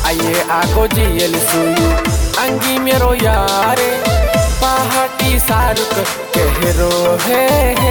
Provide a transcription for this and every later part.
आइए आगो जियल सुयू अंगी मेरो यारे पहाटी शाहरुख कहरो है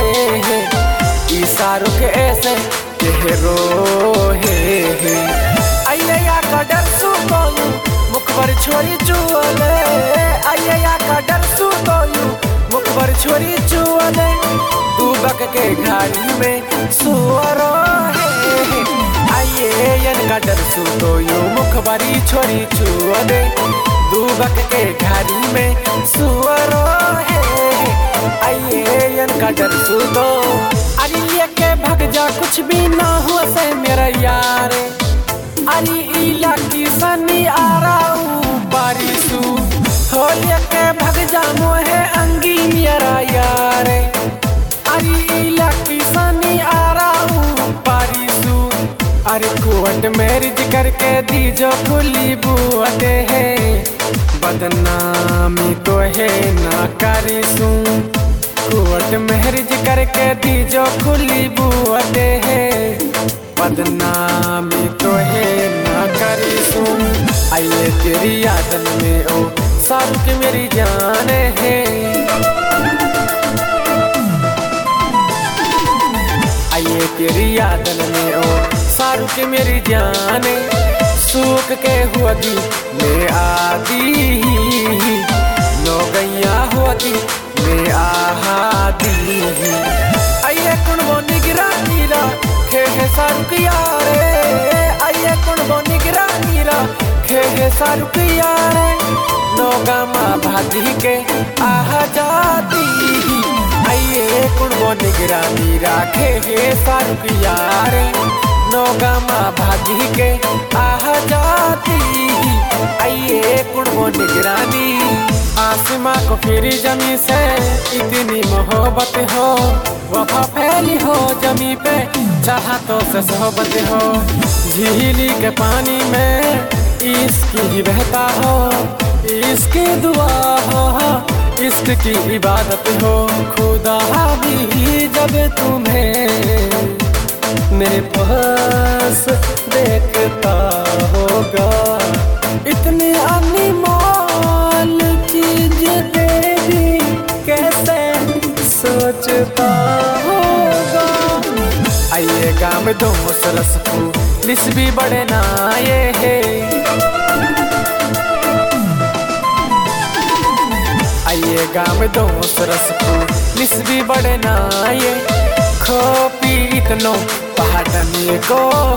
ई शाहरुख ऐसे कहरो है आइए या का सु कोयू मुख पर छोरी चुअले आइए या का सु कोयू मुख पर छोरी चुअले दूबक के घाड़ी में सुअरो है आइए यन का डर सु कोयू मुख बरी छोरी चुअले दूबक के घाड़ी में सुअरो है आइए यन का डर सु दो अरे लेके भग जा कुछ भी ना हुआ से मेरा यार अरे इला की सनी आ रहा बारिशू हो लेके भग जा मोहे अंगी मेरा यार अरे इला की सनी आ रहा बारिशू अरे कुवट मैरिज करके दी जो खुली बुआते है बदनामी तो है ना करिसू कुवट मैरिज करके दी जो खुली बुआते है बदनामी तो है ना करिसू आइए तेरी यादन में ओ शाहरुख मेरी जान है आइए तेरी यादन में ओ शाहरुख मेरी जान सूख के हुआगी मैं आदी नो गैया हुआगी मैं आहादी आइए कुण वो निगरा नीरा खे शाहरुख यारे आइए कुण वो निगरा नीरा खे शाहरुख यारे नो गामा भागी के आहा जाती आइए कुण वो निगरा नीरा खे शाहरुख यारे नो गामा भागी के आहा जाती आइए कुण वो निगरानी आसमां को फिरी जमी से इतनी मोहब्बत हो वफा फैली हो जमी पे चाहतों से सोहबत हो झीली के पानी में इसकी ही बहता हो इसकी दुआ हो इश्क की इबादत हो खुदा भी जब तुम्हें मेरे पास देखता होगा इतनी अनमोल चीज देगी कैसे सोचता होगा आइए गाँव दो मुसरस पुलिस भी बड़े नाये है आइए गाँव दो मुसरस पुलिस भी बड़े नाये खो पी इतनो पहाड़नी को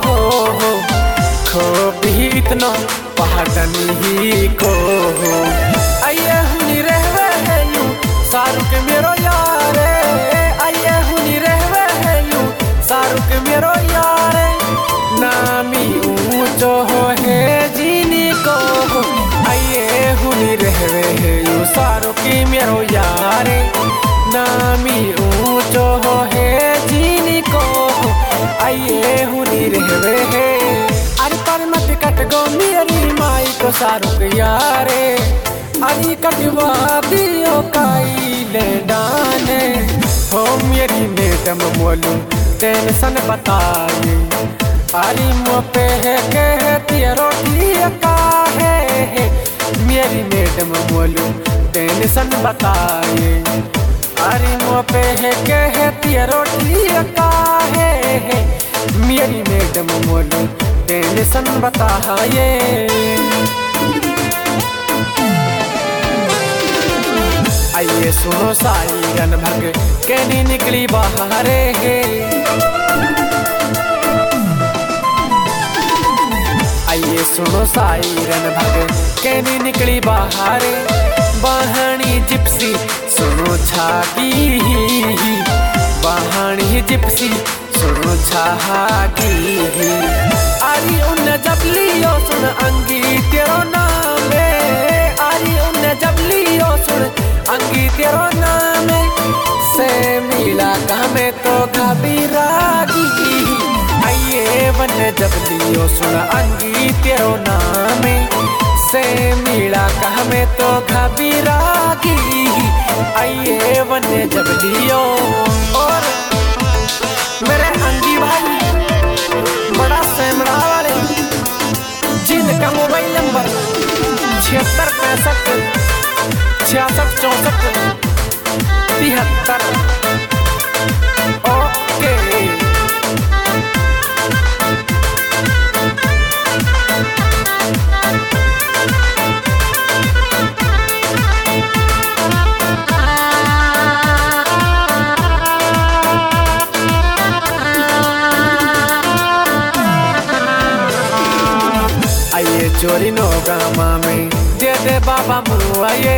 खो पी इतनो पहाड़नी ही को आइए हुनी रहवे है यूं शाहरुख मेरो यारे आइए हुनी रहवे है यूं शाहरुख मेरो यारे नामी ऊंचो हो है जीनी को आइए हुनी रहवे है यूं शाहरुख मेरो यारे नामी ऊंचो हो है जीनी को आइए हुनी रहवे है अरे पर मत कट गो मेरी माई को शाहरुख यारे अरे कटवा दियो काई ले डाने हो मेरी मैडम बोलूं टेंशन बताए अरे मुँह पे है कहती रोटी का है मेरी मैडम बोलूं टेंशन बताए अरे मुँह पे है कहती रोटी का है मेरी मैडम बोलूं टेंशन बताए आइए सुनो सारी रन भग कैनी निकली बाहर है आइए सुनो सारी रन भग कैनी निकली बाहर बहानी जिप्सी सुनो छागी बहानी जिप्सी सुनो छागी आरी उन जब लियो सुन अंगी तेरो नाम आरी उन जब लियो सुन अंगी तेरो नाम से मिला में तो घबरागी आइए वन जब लियो सुन अंगी तेरो नाम से मिला में तो घबरागी आइए वन जब लियो और मेरे अंगी भाई बड़ा सेमड़ा वाले जिन जिनका मोबाइल नंबर 7665 66 64 73। ओके आइए चोरी नो गामा में दे दे बाबा मुआ ये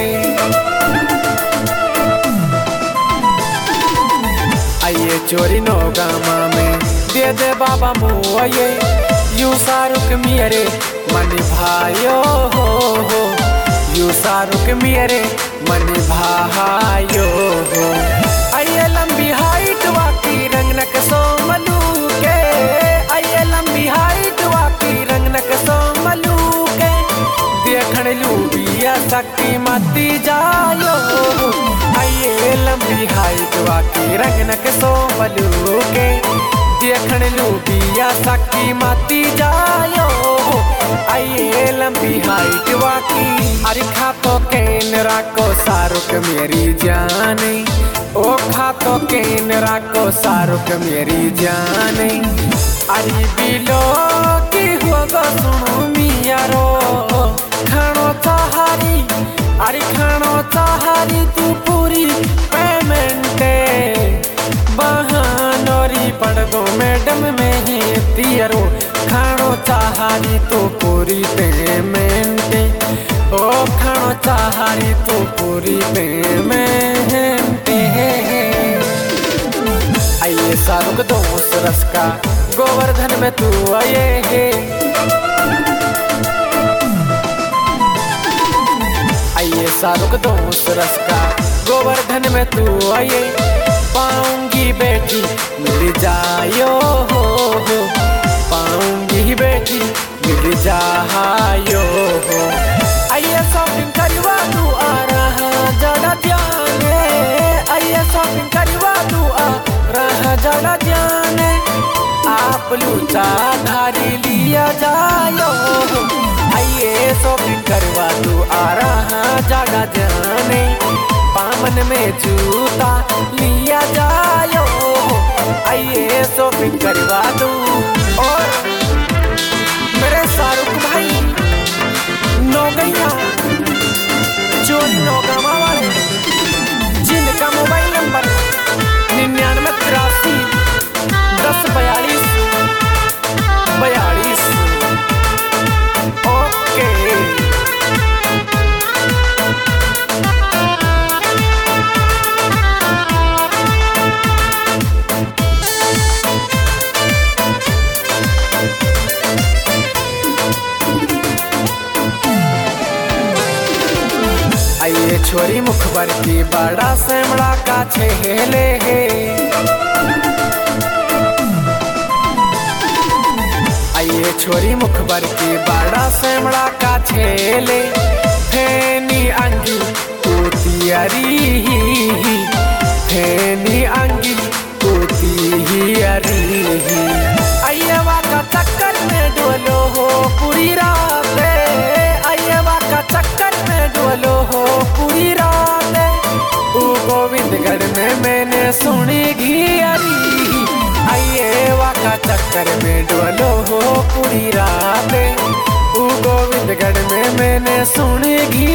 आइए चोरी नो गामा में दे दे बाबा मुआ ये यू शाहरुख मेरे मन भाइयो हो यू शाहरुख मेरे मन भाइयो हो। आइए लंबी हाइट वाकी रंग नक सो मलू के आइए लंबी हाइट वाकी रंग नक सो मलू के देखण लूबिया शक्ति मती जायो। आइए लंबी हाइट वाकी रंग नक सो मलू के देखण लूबिया शक्ति मती जायो। आइए लंबी हाइट वाकी अरे खातो केन राको शाहरुख मेरी जाने ओ खातो केन राको शाहरुख मेरी जाने। अरे बिलो की होगा सुनो मियारो खानो चाहारी अरे खानो चाहारी तू पूरी पेमेंटे बहानोरी पढ़ दो मैडम में ही तियरो खानो चाहारी तो पूरी पेमेंटे ओ खानो चाहारी तो पूरी पेमेंटे। आइए शाहरुख दोस्त रस का गोवर्धन में तू आए आइए शाहरुख दोस्त रस का गोवर्धन में तू आए पाऊंगी बेटी मिल जायो हो पाऊंगी बेटी मिल जायो हो। आइए शॉपिंग करवा तू आ रहा जड़ा जाने आइए शॉपिंग करवा तू आ रहा जड़ा जाने आप लूचा धारी लिया जायो। आइए शॉपिंग करवा तू आ रहा जड़ा जाने पामन में जूता लिया जायो। आइए शॉपिंग करवा दूं और मेरे शाहरुख भाई नौगैया चोरी नौगामा वाले जिनका मोबाइल नंबर 99 83 10 42 42। ओके आइए छोरी मुखबर की बड़ा सेमड़ा का छेले आइए छोरी मुखबर की बड़ा सेमड़ा का छेले फेनी अंगी तूतियारी फेनी अंगी तूतियारी। आइए वाका चक्कर में डोलो हो पूरी रात आइए वाका चक्कर में डोलो हो पूरी रात। गोविंदगढ़ में मैंने सुनी घियारी आइए वाका चक्कर में डोलो हो पूरी रात। गोविंदगढ़ में मैंने सुनी घी